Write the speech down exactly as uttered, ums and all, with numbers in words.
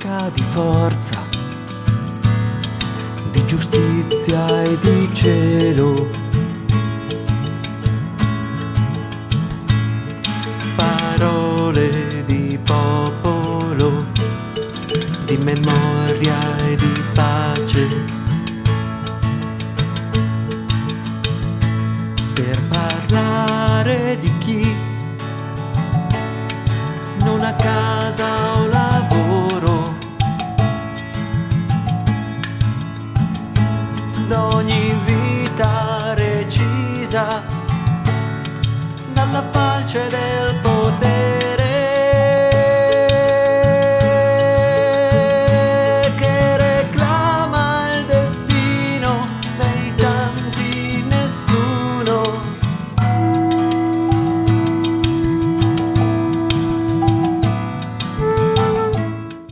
ricca di forza, di giustizia e di cielo. Parole di popolo, di memoria e di pace, per parlare di chi non ha casa